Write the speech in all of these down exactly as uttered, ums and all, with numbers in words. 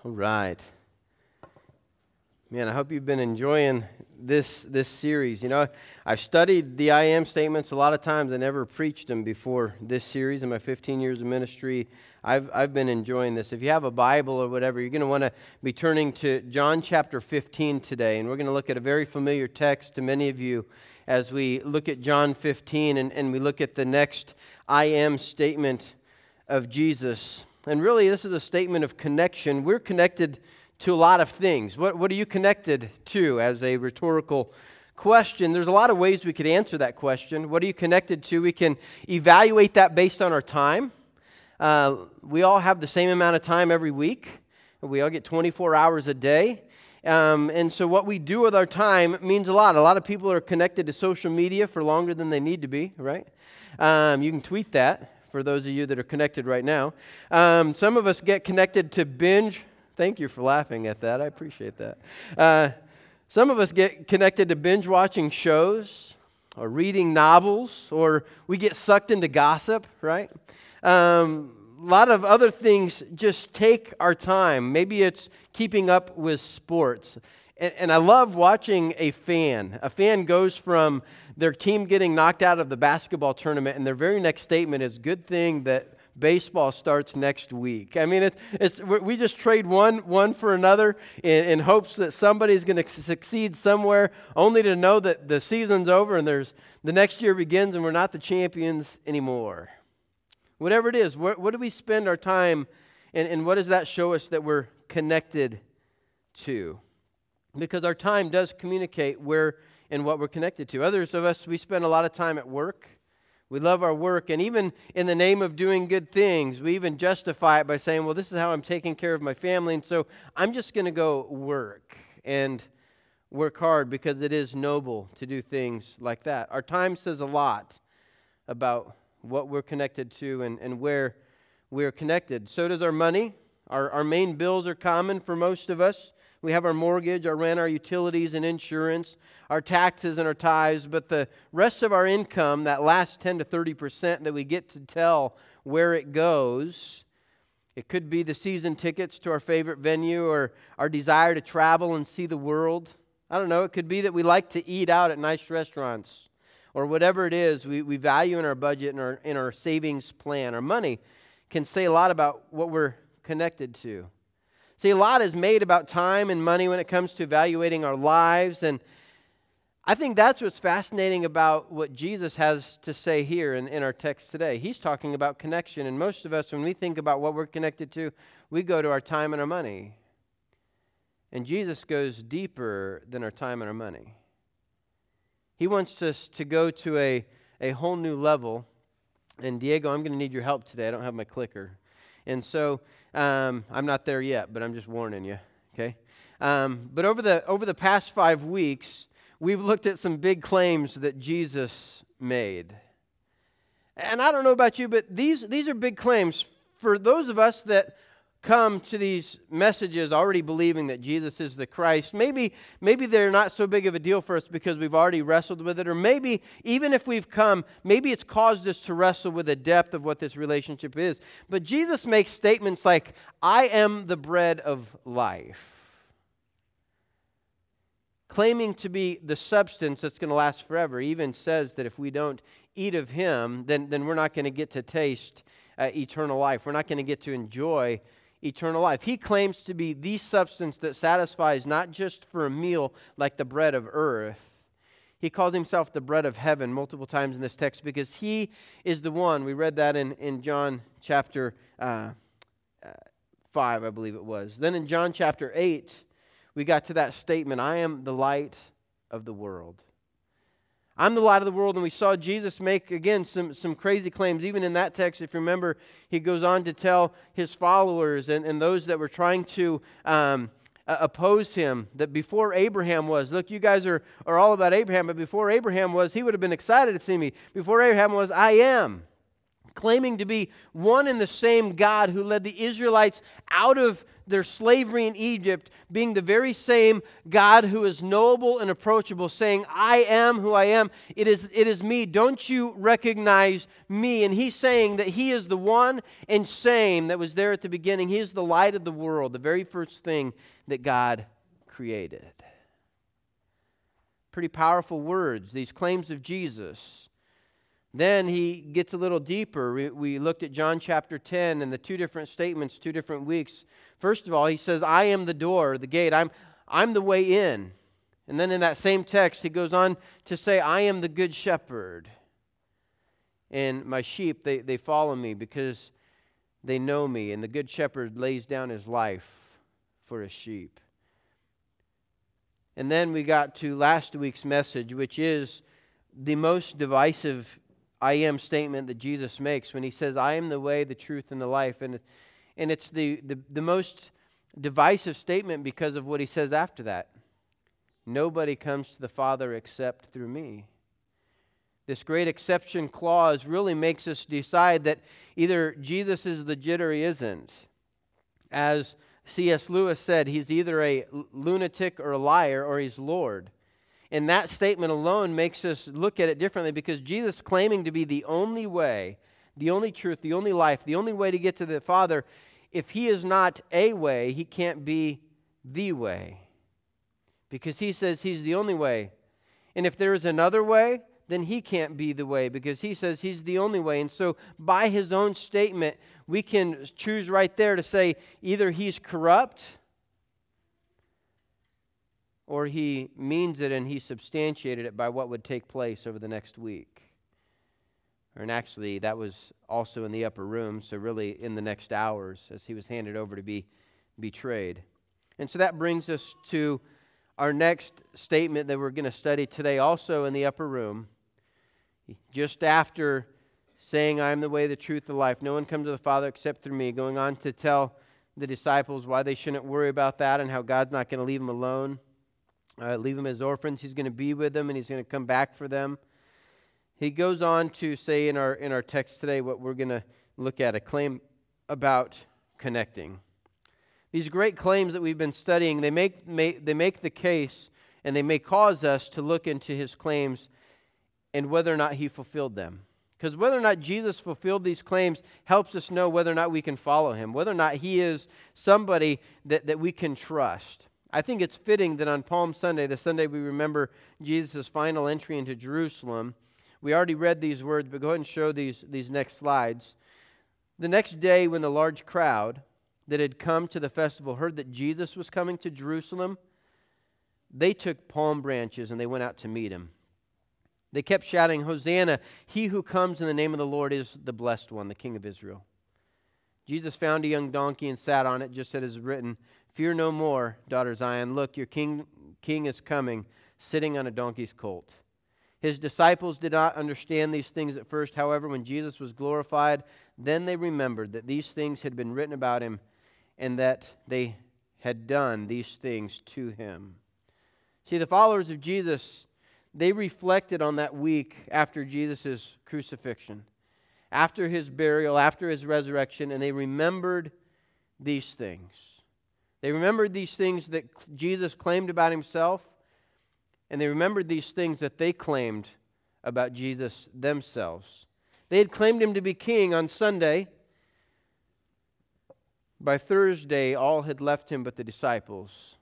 All right. Man, I hope you've been enjoying this this series. You know, I've studied the I am statements a lot of times. I never preached them before this series in my fifteen years of ministry. I've I've been enjoying this. If you have a Bible or whatever, you're going to want to be turning to John chapter fifteen today. And we're going to look at a very familiar text to many of you as we look at John fifteen and, and we look at the next I am statement of Jesus. And really, this is a statement of connection. We're connected to a lot of things. What, what are you connected to as a rhetorical question? There's a lot of ways we could answer that question. What are you connected to? We can evaluate that based on our time. Uh, we all have the same amount of time every week. We all get twenty-four hours a day. Um, and so what we do with our time means a lot. A lot of people are connected to social media for longer than they need to be, right? Um, you can tweet that for those of you that are connected right now. Um, some of us get connected to binge. Thank you for laughing at that. I appreciate that. Uh, some of us get connected to binge watching shows or reading novels, or we get sucked into gossip, right? Um, a lot of other things just take our time. Maybe it's keeping up with sports. And, and I love watching a fan. A fan goes from their team getting knocked out of the basketball tournament, and their very next statement is, "Good thing that baseball starts next week." I mean, it's, it's we just trade one one for another in, in hopes that somebody's going to succeed somewhere, only to know that the season's over and there's the next year begins and we're not the champions anymore. Whatever it is, what, what do we spend our time, and, and what does that show us that we're connected to? Because our time does communicate where and what we're connected to. Others of us, we spend a lot of time at work. We love our work, and even in the name of doing good things, we even justify it by saying, well, this is how I'm taking care of my family, and so I'm just going to go work and work hard because it is noble to do things like that. Our time says a lot about what we're connected to and, and where we're connected. So does our money. Our, our main bills are common for most of us. We have our mortgage, our rent, our utilities and insurance, our taxes and our tithes, but the rest of our income, that last ten to thirty percent that we get to tell where it goes, it could be the season tickets to our favorite venue or our desire to travel and see the world. I don't know, it could be that we like to eat out at nice restaurants or whatever it is we, we value in our budget and our, in our savings plan. Our money can say a lot about what we're connected to. See, a lot is made about time and money when it comes to evaluating our lives, and I think that's what's fascinating about what Jesus has to say here in, in our text today. He's talking about connection, and most of us, when we think about what we're connected to, we go to our time and our money. And Jesus goes deeper than our time and our money. He wants us to go to a, a whole new level, and Diego, I'm going to need your help today. I don't have my clicker. And so um, I'm not there yet, but I'm just warning you, okay? Um, but over the over the past five weeks, we've looked at some big claims that Jesus made. And I don't know about you, but these, these are big claims. For those of us that come to these messages already believing that Jesus is the Christ, maybe, maybe they're not so big of a deal for us because we've already wrestled with it, or maybe even if we've come, maybe it's caused us to wrestle with the depth of what this relationship is. But Jesus makes statements like, "I am the bread of life," claiming to be the substance that's going to last forever. He even says that if we don't eat of Him, then, then we're not going to get to taste uh, eternal life. We're not going to get to enjoy eternal life. He claims to be the substance that satisfies not just for a meal like the bread of earth. He called Himself the bread of heaven multiple times in this text because He is the one. We read that in, in John chapter uh, uh, five, I believe it was. Then in John chapter eight, we got to that statement, "I am the light of the world." I'm the light of the world, and we saw Jesus make, again, some, some crazy claims. Even in that text, if you remember, He goes on to tell His followers and, and those that were trying to um, uh, oppose Him that before Abraham was, look, you guys are, are all about Abraham, but before Abraham was, He would have been excited to see me. Before Abraham was, I am. Claiming to be one and the same God who led the Israelites out of their slavery in Egypt, being the very same God who is knowable and approachable, saying, I am who I am. It is, it is me. Don't you recognize me? And he's saying that he is the one and same that was there at the beginning. He is the light of the world, the very first thing that God created. Pretty powerful words, these claims of Jesus. Then he gets a little deeper. We, we looked at John chapter ten and the two different statements, two different weeks. First of all, he says, I am the door, the gate. I'm, I'm the way in. And then in that same text, he goes on to say, I am the good shepherd. And my sheep, they, they follow me because they know me. And the good shepherd lays down his life for his sheep. And then we got to last week's message, which is the most divisive I am statement that Jesus makes when he says, I am the way, the truth, and the life. And, and it's the, the, the most divisive statement because of what he says after that. Nobody comes to the Father except through me. This great exception clause really makes us decide that either Jesus is legit or he isn't. As C S Lewis said, he's either a lunatic or a liar or he's Lord. And that statement alone makes us look at it differently because Jesus claiming to be the only way, the only truth, the only life, the only way to get to the Father, if he is not a way, he can't be the way. Because he says he's the only way. And if there is another way, then he can't be the way because he says he's the only way. And so by his own statement, we can choose right there to say either he's corrupt or he means it and he substantiated it by what would take place over the next week. And actually, that was also in the upper room, so really in the next hours as he was handed over to be betrayed. And so that brings us to our next statement that we're going to study today, also in the upper room. Just after saying, I am the way, the truth, the life, no one comes to the Father except through me, going on to tell the disciples why they shouldn't worry about that and how God's not going to leave them alone. Uh, leave them as orphans. He's going to be with them and he's going to come back for them. He goes on to say in our in our text today what we're going to look at, a claim about connecting. These great claims that we've been studying, they make, make they make the case and they may cause us to look into his claims and whether or not he fulfilled them. Because whether or not Jesus fulfilled these claims helps us know whether or not we can follow him, whether or not he is somebody that, that we can trust. I think it's fitting that on Palm Sunday, the Sunday we remember Jesus' final entry into Jerusalem, we already read these words, but go ahead and show these, these next slides. The next day when the large crowd that had come to the festival heard that Jesus was coming to Jerusalem, they took palm branches and they went out to meet him. They kept shouting, Hosanna, he who comes in the name of the Lord is the blessed one, the King of Israel. Jesus found a young donkey and sat on it, just as it is written, Fear no more, daughter Zion. Look, your king, king is coming, sitting on a donkey's colt. His disciples did not understand these things at first. However, when Jesus was glorified, then they remembered that these things had been written about him and that they had done these things to him. See, the followers of Jesus, they reflected on that week after Jesus' crucifixion, after his burial, after his resurrection, and they remembered these things. They remembered these things that Jesus claimed about himself, and they remembered these things that they claimed about Jesus themselves. They had claimed him to be king on Sunday. By Thursday, all had left him but the disciples.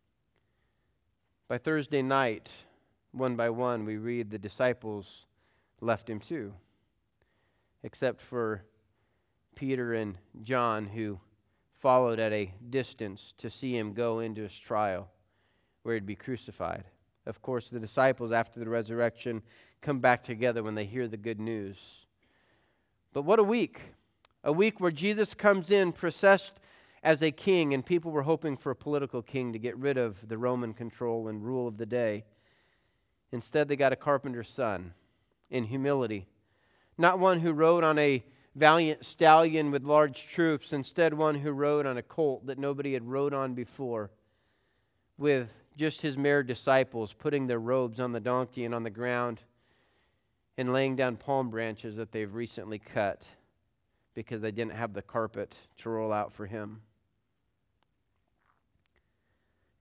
By Thursday night, one by one, we read the disciples left him too, except for Peter and John, who followed at a distance to see him go into his trial where he'd be crucified. Of course, the disciples, after the resurrection, come back together when they hear the good news. But what a week. A week where Jesus comes in processed as a king, and people were hoping for a political king to get rid of the Roman control and rule of the day. Instead, they got a carpenter's son in humility. Not one who rode on a valiant stallion with large troops, instead one who rode on a colt that nobody had rode on before, with just his mere disciples putting their robes on the donkey and on the ground and laying down palm branches that they've recently cut because they didn't have the carpet to roll out for him.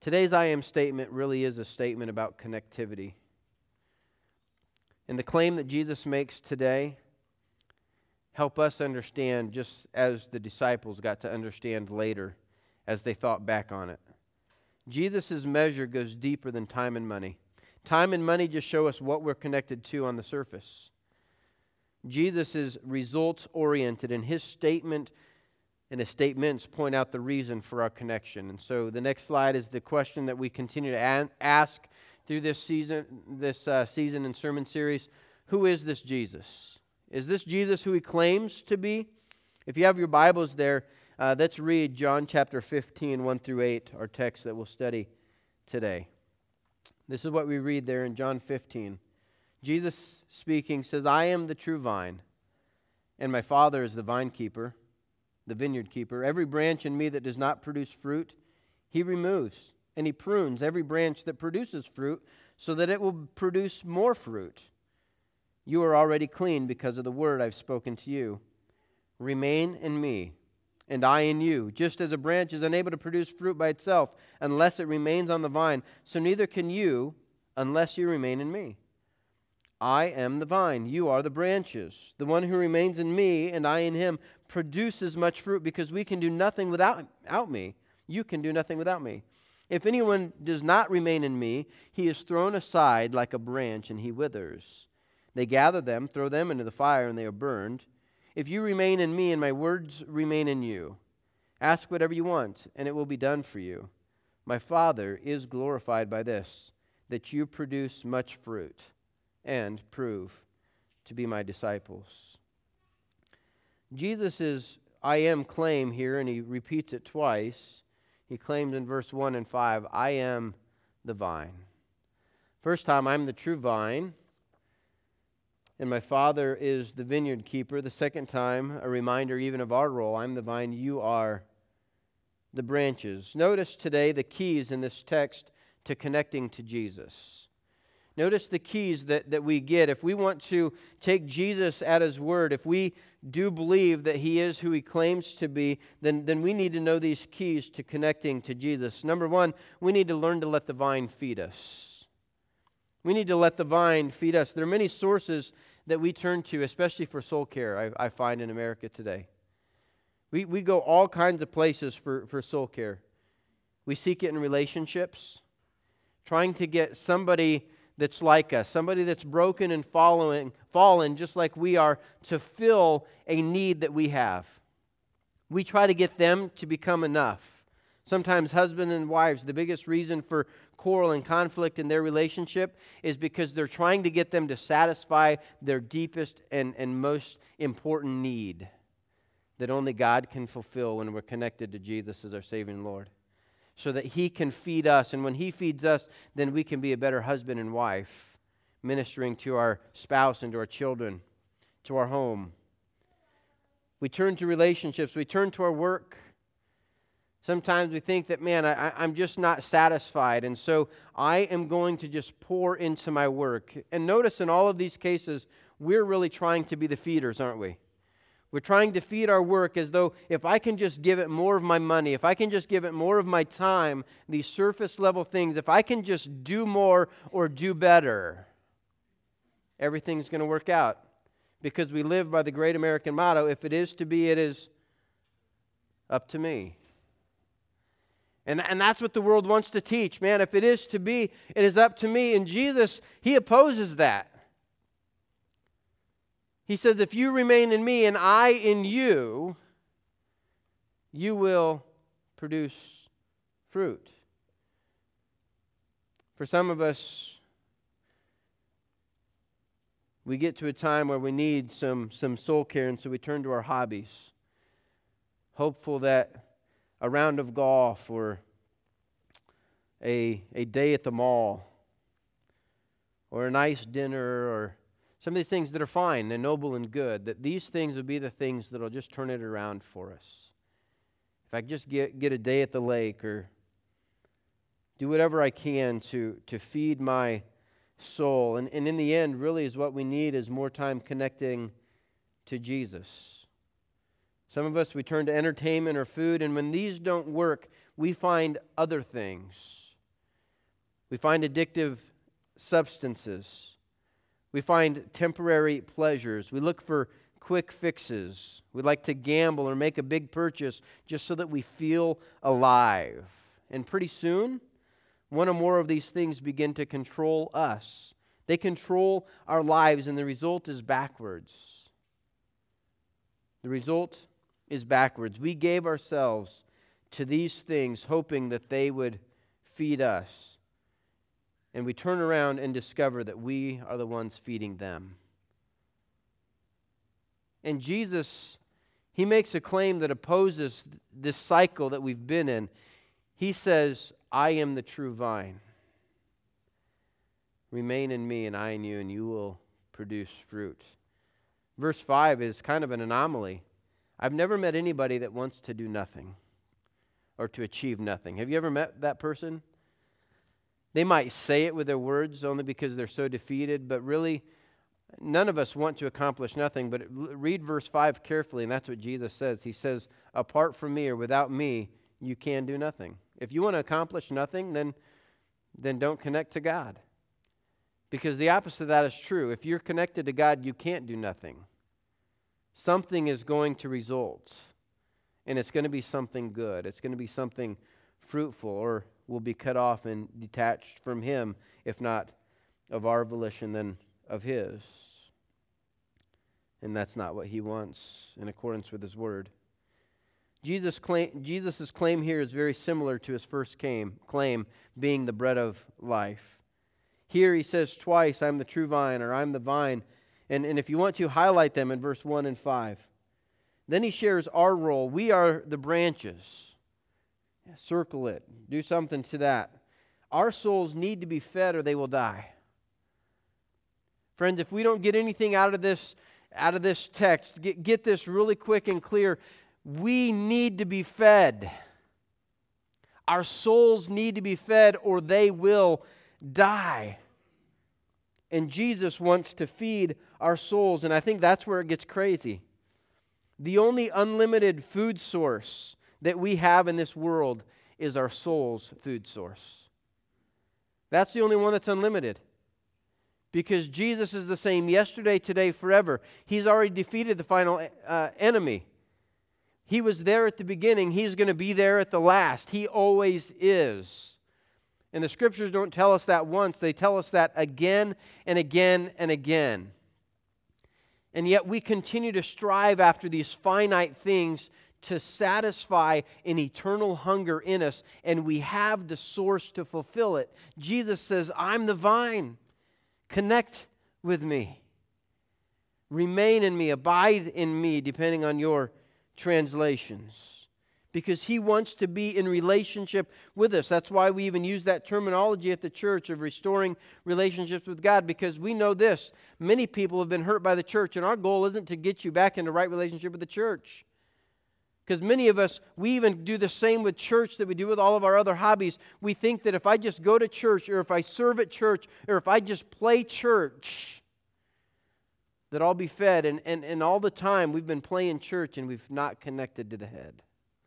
Today's I am statement really is a statement about connectivity. And the claim that Jesus makes today help us understand just as the disciples got to understand later as they thought back on it. Jesus' measure goes deeper than time and money. Time and money just show us what we're connected to on the surface. Jesus is results-oriented, and his statement and his statements point out the reason for our connection. And so the next slide is the question that we continue to a- ask through this season, this uh, season and sermon series. Who is this Jesus? Is this Jesus who he claims to be? If you have your Bibles there, uh, let's read John chapter fifteen, one through eight, our text that we'll study today. This is what we read there in John fifteen. Jesus speaking says, I am the true vine, and my Father is the vine keeper, the vineyard keeper. Every branch in me that does not produce fruit, he removes, and he prunes every branch that produces fruit so that it will produce more fruit. You are already clean because of the word I've spoken to you. Remain in me, and I in you. Just as a branch is unable to produce fruit by itself unless it remains on the vine, so neither can you unless you remain in me. I am the vine, you are the branches. The one who remains in me and I in him produces much fruit, because we can do nothing without, without me. You can do nothing without me. If anyone does not remain in me, he is thrown aside like a branch and he withers. They gather them, throw them into the fire, and they are burned. If you remain in me and my words remain in you, ask whatever you want, and it will be done for you. My Father is glorified by this, that you produce much fruit and prove to be my disciples. Jesus' I am claim here, and he repeats it twice. He claims in verse one and five, I am the vine. First time, I'm the true vine, and my Father is the vineyard keeper. The second time, a reminder even of our role. I'm the vine, you are the branches. Notice today the keys in this text to connecting to Jesus. Notice the keys that, that we get. If we want to take Jesus at his word, if we do believe that he is who he claims to be, then, then we need to know these keys to connecting to Jesus. Number one, we need to learn to let the vine feed us. We need to let the vine feed us. There are many sources that we turn to, especially for soul care, I, I find in America today. We, we go all kinds of places for, for soul care. We seek it in relationships, trying to get somebody that's like us, somebody that's broken and following, fallen just like we are, to fill a need that we have. We try to get them to become enough. Sometimes husbands and wives, the biggest reason for quarrel and conflict in their relationship is because they're trying to get them to satisfy their deepest and, and most important need that only God can fulfill when we're connected to Jesus as our Savior and Lord, so that he can feed us. And when he feeds us, then we can be a better husband and wife, ministering to our spouse and to our children, to our home. We turn to relationships. We turn to our work. Sometimes we think that, man, I, I'm just not satisfied, and so I am going to just pour into my work. And notice in all of these cases, we're really trying to be the feeders, aren't we? We're trying to feed our work as though if I can just give it more of my money, if I can just give it more of my time, these surface level things, if I can just do more or do better, everything's going to work out. Because we live by the great American motto, if it is to be, it is up to me. And, and that's what the world wants to teach. Man, if it is to be, it is up to me. And Jesus, he opposes that. He says, if you remain in me and I in you, you will produce fruit. For some of us, we get to a time where we need some, some soul care, and so we turn to our hobbies, hopeful that a round of golf or a, a day at the mall or a nice dinner or some of these things that are fine and noble and good, that these things will be the things that will just turn it around for us. If I just get, get a day at the lake or do whatever I can to, to feed my soul. And, and in the end, really is what we need is more time connecting to Jesus. Some of us, we turn to entertainment or food, and when these don't work, we find other things We find addictive substances. We find temporary pleasures. We look for quick fixes. We like to gamble or make a big purchase just so that we feel alive. And pretty soon, one or more of these things begin to control us. They control our lives, and the result is backwards. The result is backwards. We gave ourselves to these things hoping that they would feed us. And we turn around and discover that we are the ones feeding them. And Jesus, He makes a claim that opposes this cycle that we've been in. He says, I am the true vine. Remain in me and I in you, and you will produce fruit. Verse five is kind of an anomaly. I've never met anybody that wants to do nothing or to achieve nothing. Have you ever met that person? They might say it with their words only because they're so defeated, but really, none of us want to accomplish nothing. But read verse five carefully, and that's what Jesus says. He says, apart from me or without me, you can do nothing. If you want to accomplish nothing, then, then don't connect to God. Because the opposite of that is true. If you're connected to God, you can't do nothing. Something is going to result. And it's going to be something good. It's going to be something fruitful, or will be cut off and detached from Him, if not of our volition, then of His. And that's not what He wants in accordance with His Word. Jesus' claim, Jesus' claim here is very similar to His first claim, claim, being the bread of life. Here He says twice, I'm the true vine, or I'm the vine. And, and if you want to, highlight them in verse one and five. Then He shares our role. We are the branches. Circle it. Do something to that. Our souls need to be fed or they will die. Friends, if we don't get anything out of this, out of this text, get, get this really quick and clear. We need to be fed. Our souls need to be fed or they will die. And Jesus wants to feed our souls. And I think that's where it gets crazy. The only unlimited food source that we have in this world is our soul's food source. That's the only one that's unlimited. Because Jesus is the same yesterday, today, forever. He's already defeated the final uh, enemy. He was there at the beginning. He's going to be there at the last. He always is. And the Scriptures don't tell us that once. They tell us that again and again and again. And yet we continue to strive after these finite things to satisfy an eternal hunger in us, and we have the source to fulfill it. Jesus says, I'm the vine. Connect with me. Remain in me. Abide in me, depending on your translations. Because He wants to be in relationship with us. That's why we even use that terminology at the church of restoring relationships with God, because we know this. Many people have been hurt by the church, and our goal isn't to get you back into right relationship with the church. Because many of us, we even do the same with church that we do with all of our other hobbies. We think that if I just go to church, or if I serve at church, or if I just play church, that I'll be fed. And, and, and all the time we've been playing church and we've not connected to the head.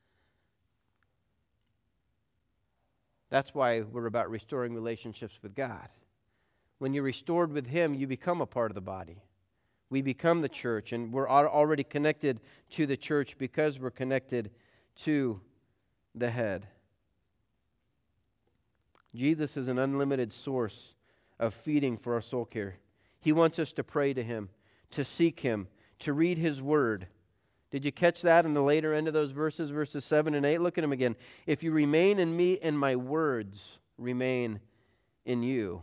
That's why we're about restoring relationships with God. When you're restored with Him, you become a part of the body. We become the church, and we're already connected to the church because we're connected to the head. Jesus is an unlimited source of feeding for our soul care. He wants us to pray to Him, to seek Him, to read His Word. Did you catch that in the later end of those verses, verses seven and eight? Look at them again. If you remain in me and my words remain in you,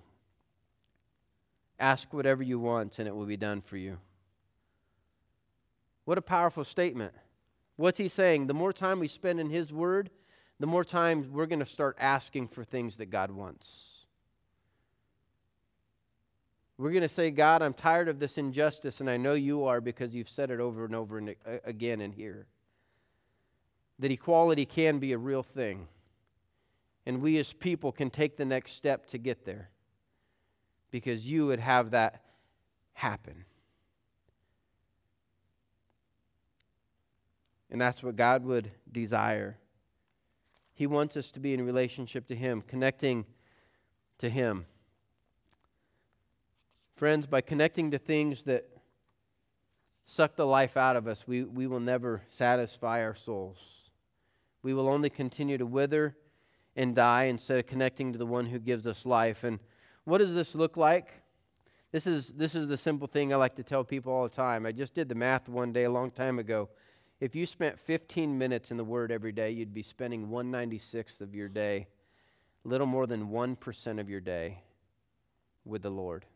ask whatever you want and it will be done for you. What a powerful statement. What's He saying? The more time we spend in His Word, the more time we're going to start asking for things that God wants. We're going to say, God, I'm tired of this injustice, and I know you are because you've said it over and over and again in here. That equality can be a real thing. And we as people can take the next step to get there. Because you would have that happen. And that's what God would desire. He wants us to be in relationship to Him, connecting to Him. Friends, by connecting to things that suck the life out of us, we, we will never satisfy our souls. We will only continue to wither and die instead of connecting to the one who gives us life. And what does this look like? This is, this is the simple thing I like to tell people all the time. I just did the math one day a long time ago. If you spent fifteen minutes in the Word every day, you'd be spending one ninety-sixth of your day, a little more than one percent of your day with the Lord.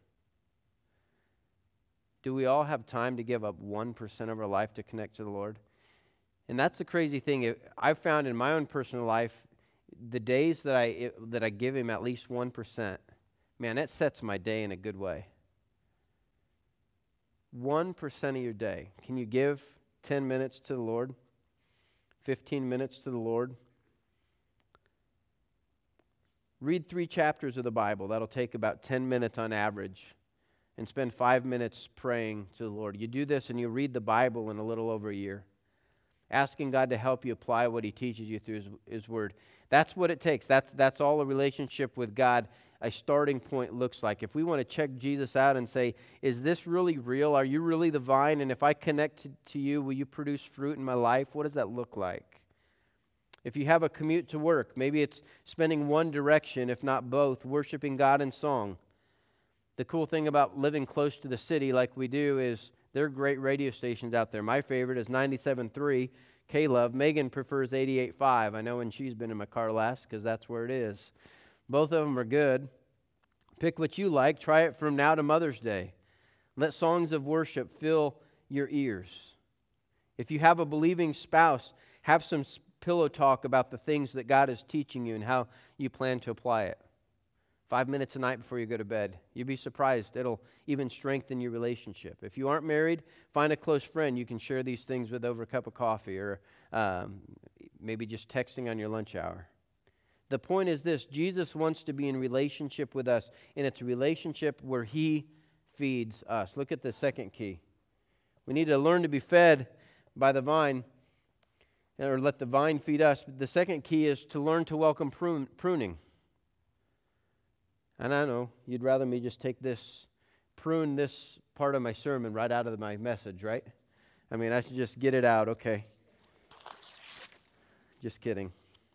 Do we all have time to give up one percent of our life to connect to the Lord? And that's the crazy thing. I've found in my own personal life, the days that I that I give Him at least one percent, man, that sets my day in a good way. one percent of your day. Can you give ten minutes to the Lord? fifteen minutes to the Lord? Read three chapters of the Bible. That'll take about ten minutes on average. And spend five minutes praying to the Lord. You do this and you read the Bible in a little over a year. Asking God to help you apply what He teaches you through His, His Word. That's what it takes. That's, that's all a relationship with God, a starting point looks like. If we want to check Jesus out and say, is this really real? Are you really the vine? And if I connect to, to you, will you produce fruit in my life? What does that look like? If you have a commute to work, maybe it's spending one direction, if not both, worshiping God in song. The cool thing about living close to the city like we do is there are great radio stations out there. My favorite is ninety-seven point three K-Love. Megan prefers eighty-eight point five. I know when she's been in my car last because that's where it is. Both of them are good. Pick what you like. Try it from now to Mother's Day. Let songs of worship fill your ears. If you have a believing spouse, have some pillow talk about the things that God is teaching you and how you plan to apply it. Five minutes a night before you go to bed. You'd be surprised. It'll even strengthen your relationship. If you aren't married, find a close friend you can share these things with over a cup of coffee or um, maybe just texting on your lunch hour. The point is this: Jesus wants to be in relationship with us, and it's a relationship where He feeds us. Look at the second key. We need to learn to be fed by the vine, or let the vine feed us. The second key is to learn to welcome prune, pruning. And I know you'd rather me just take this, prune this part of my sermon right out of my message, right? I mean, I should just get it out, okay. Just kidding.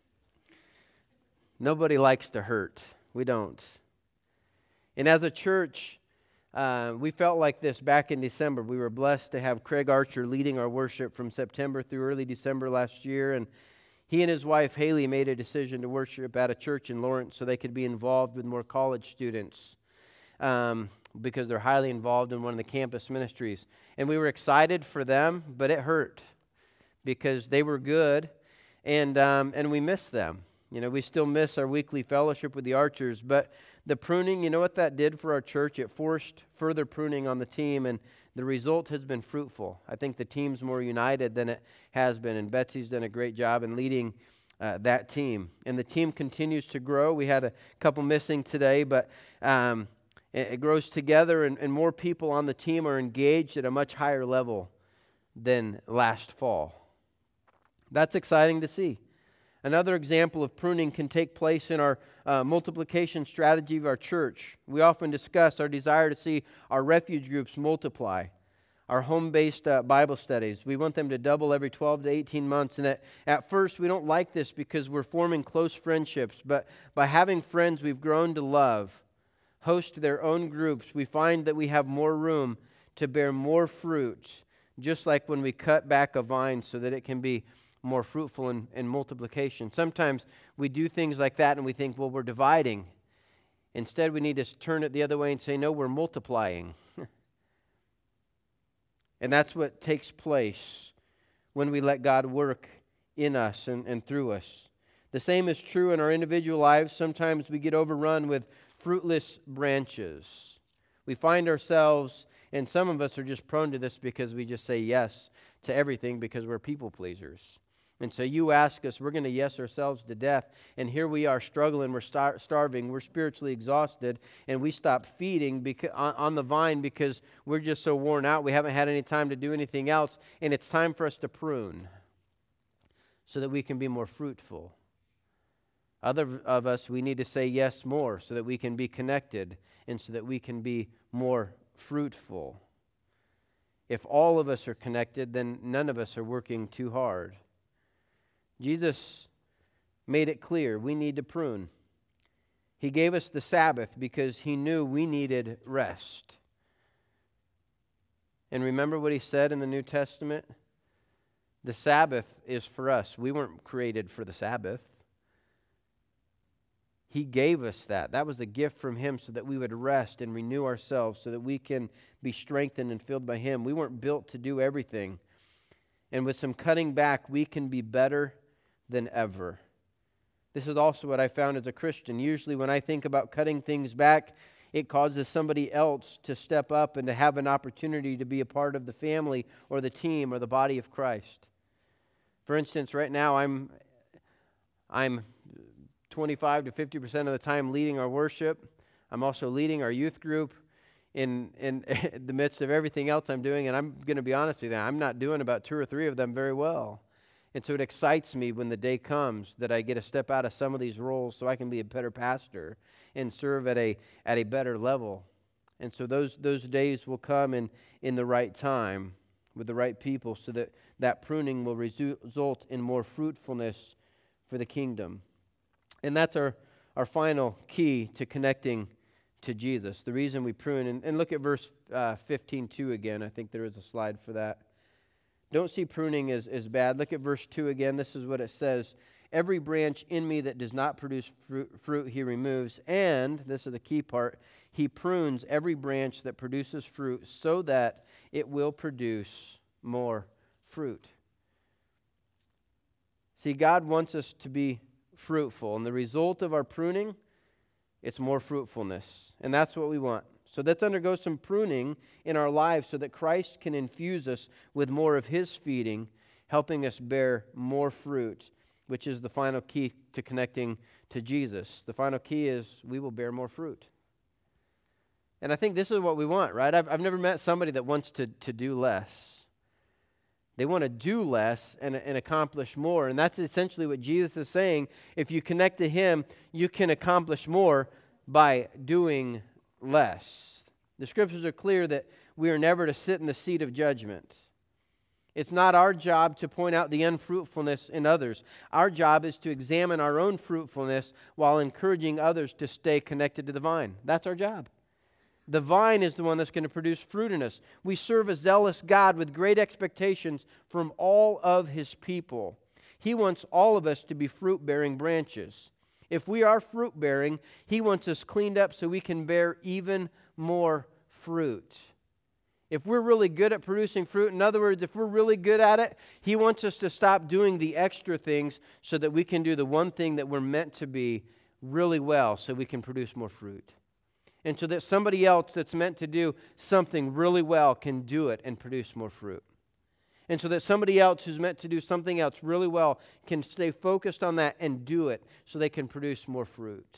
Nobody likes to hurt. We don't. And as a church, uh, we felt like this back in December. We were blessed to have Craig Archer leading our worship from September through early December last year, and he and his wife, Haley, made a decision to worship at a church in Lawrence so they could be involved with more college students um, because they're highly involved in one of the campus ministries. And we were excited for them, but it hurt because they were good, and um, and we miss them. You know, we still miss our weekly fellowship with the Archers, but the pruning, you know what that did for our church? It forced further pruning on the team, and the result has been fruitful. I think the team's more united than it has been, and Betsy's done a great job in leading uh, that team. And the team continues to grow. We had a couple missing today, but um, it, it grows together, and, and more people on the team are engaged at a much higher level than last fall. That's exciting to see. Another example of pruning can take place in our uh, multiplication strategy of our church. We often discuss our desire to see our refuge groups multiply, our home-based uh, Bible studies. We want them to double every twelve to eighteen months. And at, at first, we don't like this because we're forming close friendships. But by having friends we've grown to love host their own groups, we find that we have more room to bear more fruit, just like when we cut back a vine so that it can be more fruitful in, in multiplication. Sometimes we do things like that and we think, well, we're dividing. Instead, we need to turn it the other way and say, no, we're multiplying. And that's what takes place when we let God work in us and, and through us. The same is true in our individual lives. Sometimes we get overrun with fruitless branches. We find ourselves, and some of us are just prone to this because we just say yes to everything because we're people pleasers. And so you ask us, we're going to yes ourselves to death, and here we are struggling, we're star- starving, we're spiritually exhausted, and we stop feeding beca- on, on the vine because we're just so worn out, we haven't had any time to do anything else, and it's time for us to prune so that we can be more fruitful. Other of us, we need to say yes more so that we can be connected and so that we can be more fruitful. If all of us are connected, then none of us are working too hard. Jesus made it clear we need to prune. He gave us the Sabbath because he knew we needed rest. And remember what he said in the New Testament? The Sabbath is for us. We weren't created for the Sabbath. He gave us that. That was a gift from him so that we would rest and renew ourselves so that we can be strengthened and filled by him. We weren't built to do everything. And with some cutting back, we can be better than ever. This is also what I found as a Christian. Usually when I think about cutting things back, it causes somebody else to step up and to have an opportunity to be a part of the family or the team or the body of Christ. For instance, right now I'm I'm twenty-five to fifty percent of the time leading our worship. I'm also leading our youth group in, in the midst of everything else I'm doing. And I'm going to be honest with you, I'm not doing about two or three of them very well. And so it excites me when the day comes that I get to step out of some of these roles so I can be a better pastor and serve at a at a better level. And so those those days will come in, in the right time with the right people so that that pruning will resu- result in more fruitfulness for the kingdom. And that's our, our final key to connecting to Jesus. The reason we prune, and, and look at verse uh, fifteen two again. I think there is a slide for that. Don't see pruning as, as bad. Look at verse two again. This is what it says. Every branch in me that does not produce fruit, fruit he removes. And, this is the key part, he prunes every branch that produces fruit so that it will produce more fruit. See, God wants us to be fruitful. And the result of our pruning, it's more fruitfulness. And that's what we want. So let's undergo some pruning in our lives so that Christ can infuse us with more of his feeding, helping us bear more fruit, which is the final key to connecting to Jesus. The final key is we will bear more fruit. And I think this is what we want, right? I've, I've never met somebody that wants to, to do less. They want to do less and, and accomplish more. And that's essentially what Jesus is saying. If you connect to him, you can accomplish more by doing less. The scriptures are clear that we are never to sit in the seat of judgment. It's not our job to point out the unfruitfulness in others. Our job is to examine our own fruitfulness while encouraging others to stay connected to the vine. That's our job. The vine is the one that's going to produce fruit in us. We serve a zealous God with great expectations from all of his people. He wants all of us to be fruit-bearing branches. If we are fruit-bearing, he wants us cleaned up so we can bear even more fruit. If we're really good at producing fruit, in other words, if we're really good at it, he wants us to stop doing the extra things so that we can do the one thing that we're meant to be really well so we can produce more fruit. And so that somebody else that's meant to do something really well can do it and produce more fruit. And so that somebody else who's meant to do something else really well can stay focused on that and do it so they can produce more fruit.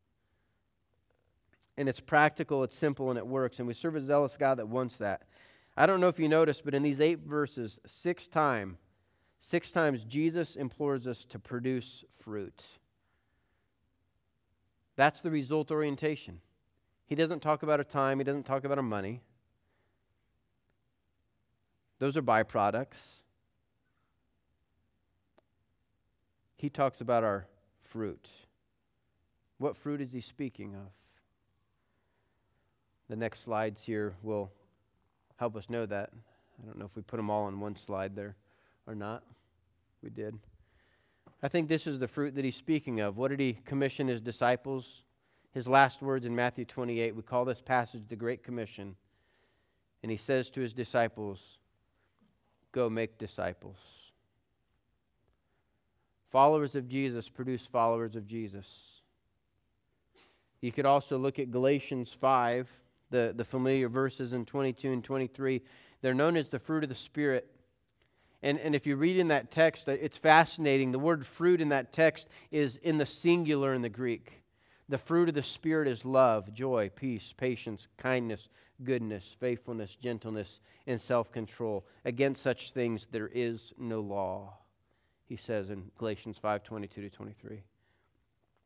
And it's practical, it's simple, and it works. And we serve a zealous God that wants that. I don't know if you noticed, but in these eight verses, six times, six times Jesus implores us to produce fruit. That's the result orientation. He doesn't talk about our time. He doesn't talk about our money. Those are byproducts. He talks about our fruit. What fruit is he speaking of? The next slides here will help us know that. I don't know if we put them all on one slide there or not. We did. I think this is the fruit that he's speaking of. What did he commission his disciples? His last words in Matthew twenty-eight. We call this passage the Great Commission. And he says to his disciples, go make disciples. Followers of Jesus produce followers of Jesus. You could also look at Galatians five, the, the familiar verses in twenty-two and twenty-three. They're known as the fruit of the Spirit. And, and if you read in that text, it's fascinating. The word fruit in that text is in the singular in the Greek. The fruit of the Spirit is love, joy, peace, patience, kindness, goodness, faithfulness, gentleness, and self-control. Against such things there is no law, he says in Galatians five, twenty-two to twenty-three.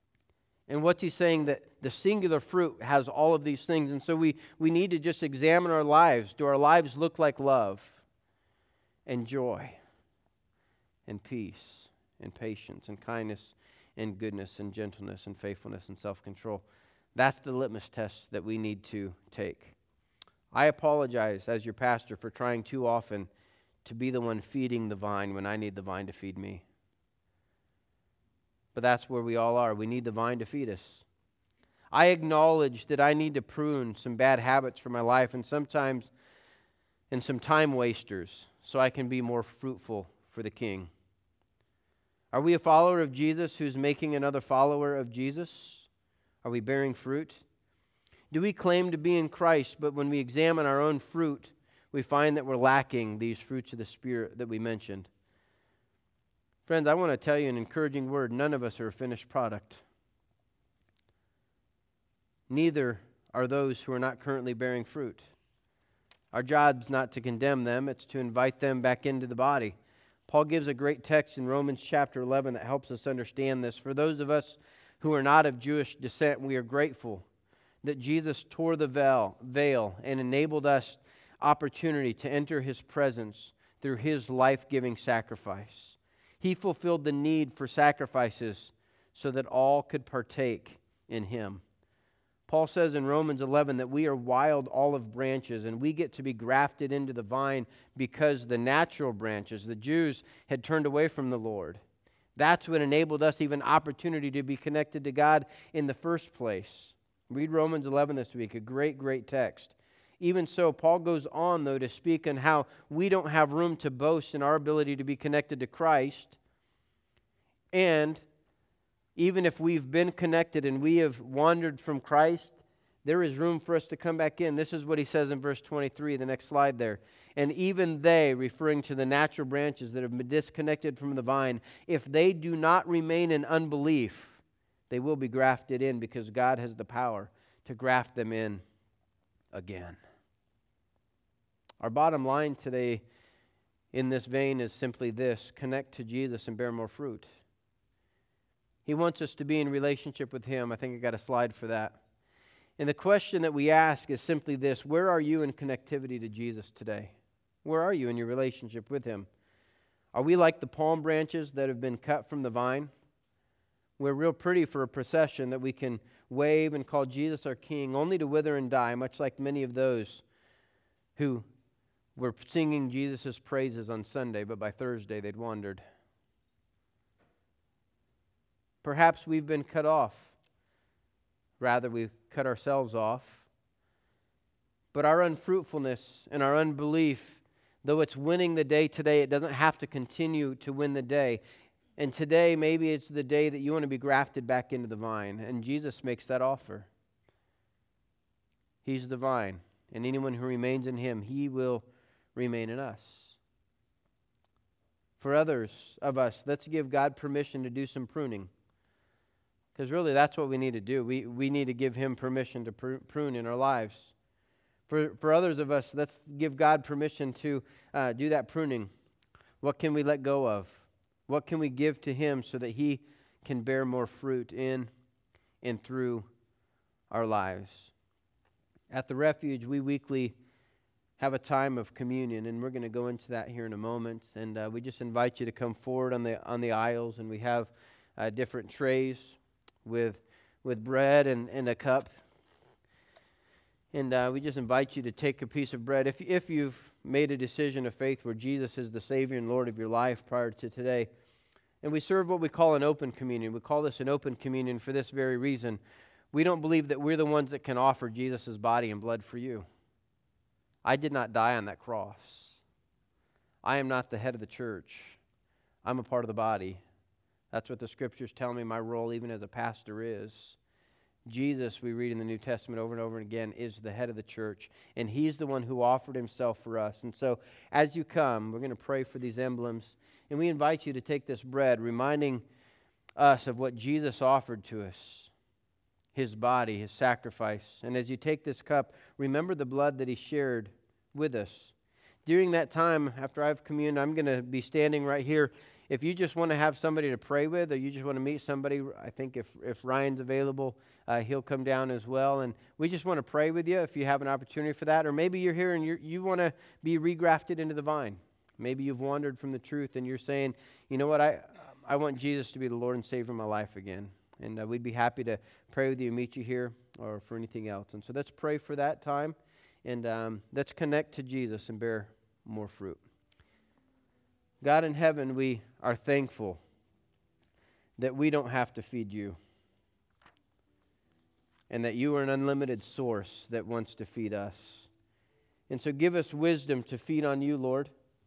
And what's he saying? That the singular fruit has all of these things. And so we, we need to just examine our lives. Do our lives look like love and joy and peace and patience and kindness and goodness and gentleness and faithfulness and self-control? That's the litmus test that we need to take. I apologize as your pastor for trying too often to be the one feeding the vine when I need the vine to feed me. But that's where we all are. We need the vine to feed us. I acknowledge that I need to prune some bad habits from my life and sometimes and some time wasters so I can be more fruitful for the King. Are we a follower of Jesus who's making another follower of Jesus? Are we bearing fruit? Do we claim to be in Christ, but when we examine our own fruit, we find that we're lacking these fruits of the Spirit that we mentioned? Friends, I want to tell you an encouraging word. None of us are a finished product. Neither are those who are not currently bearing fruit. Our job's not to condemn them, it's to invite them back into the body. Paul gives a great text in Romans chapter eleven that helps us understand this. For those of us who are not of Jewish descent, we are grateful that Jesus tore the veil, veil and enabled us opportunity to enter His presence through His life-giving sacrifice. He fulfilled the need for sacrifices so that all could partake in Him. Paul says in Romans eleven that we are wild olive branches and we get to be grafted into the vine because the natural branches, the Jews, had turned away from the Lord. That's what enabled us even opportunity to be connected to God in the first place. Read Romans eleven this week, a great, great text. Even so, Paul goes on, though, to speak on how we don't have room to boast in our ability to be connected to Christ. And even if we've been connected and we have wandered from Christ, there is room for us to come back in. This is what he says in verse twenty-three, the next slide there. And even they, referring to the natural branches that have been disconnected from the vine, if they do not remain in unbelief, they will be grafted in because God has the power to graft them in again. Our bottom line today in this vein is simply this: connect to Jesus and bear more fruit. He wants us to be in relationship with Him. I think I got a slide for that. And the question that we ask is simply this: where are you in connectivity to Jesus today? Where are you in your relationship with Him? Are we like the palm branches that have been cut from the vine? We're real pretty for a procession that we can wave and call Jesus our King, only to wither and die, much like many of those who were singing Jesus' praises on Sunday, but by Thursday they'd wandered. Perhaps we've been cut off. Rather, we've cut ourselves off. But our unfruitfulness and our unbelief, though it's winning the day today, it doesn't have to continue to win the day. And today, maybe it's the day that you want to be grafted back into the vine. And Jesus makes that offer. He's the vine. And anyone who remains in Him, He will remain in us. For others of us, let's give God permission to do some pruning. Because really, that's what we need to do. We, we need to give Him permission to pr- prune in our lives. For, for others of us, let's give God permission to uh, do that pruning. What can we let go of? What can we give to Him so that He can bear more fruit in and through our lives? At the Refuge, we weekly have a time of communion, and we're going to go into that here in a moment. And uh, we just invite you to come forward on the on the aisles, and we have uh, different trays with with bread and, and a cup. And uh, we just invite you to take a piece of bread. If, if you've made a decision of faith where Jesus is the Savior and Lord of your life prior to today, and we serve what we call an open communion. We call this an open communion for this very reason. We don't believe that we're the ones that can offer Jesus' body and blood for you. I did not die on that cross. I am not the head of the church. I'm a part of the body. That's what the Scriptures tell me my role, even as a pastor, is. Jesus, we read in the New Testament over and over again, is the head of the church, and He's the one who offered Himself for us. And so, as you come, we're going to pray for these emblems, and we invite you to take this bread, reminding us of what Jesus offered to us, His body, His sacrifice. And as you take this cup, remember the blood that He shared with us. During that time, after I've communed, I'm going to be standing right here if you just want to have somebody to pray with, or you just want to meet somebody, I think if, if Ryan's available, uh, he'll come down as well. And we just want to pray with you if you have an opportunity for that. Or maybe you're here and you're, you want to be regrafted into the vine. Maybe you've wandered from the truth and you're saying, you know what, I, I want Jesus to be the Lord and Savior of my life again. And uh, we'd be happy to pray with you and meet you here or for anything else. And so let's pray for that time. And um, let's connect to Jesus and bear more fruit. God in heaven, we are thankful that we don't have to feed you, and that you are an unlimited source that wants to feed us. And so give us wisdom to feed on you, Lord.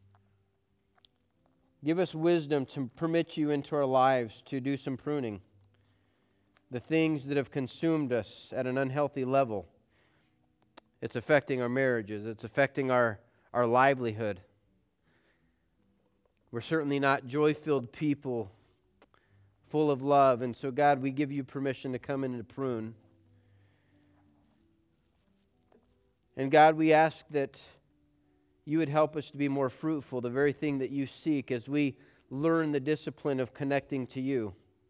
Give us wisdom to permit you into our lives to do some pruning. The things that have consumed us at an unhealthy level. It's affecting our marriages. It's affecting our, our livelihood. We're certainly not joy-filled people, full of love. And so, God, we give you permission to come in and prune. And God, we ask that you would help us to be more fruitful, the very thing that you seek, as we learn the discipline of connecting to you.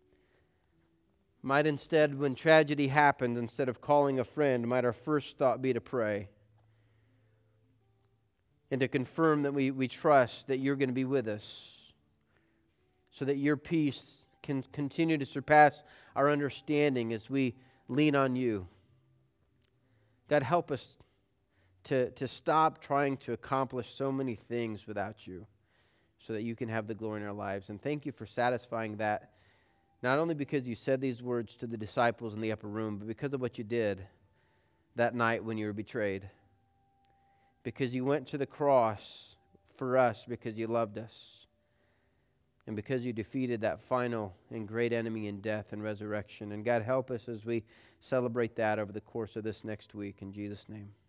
Might instead, when tragedy happens, instead of calling a friend, might our first thought be to pray and to confirm that we, we trust that you're going to be with us, so that your peace can continue to surpass our understanding as we lean on you. God, help us to, to stop trying to accomplish so many things without you, so that you can have the glory in our lives. And thank you for satisfying that, not only because you said these words to the disciples in the upper room, but because of what you did that night when you were betrayed. Because you went to the cross for us because you loved us. And because you defeated that final and great enemy in death and resurrection. And God, help us as we celebrate that over the course of this next week. In Jesus' name.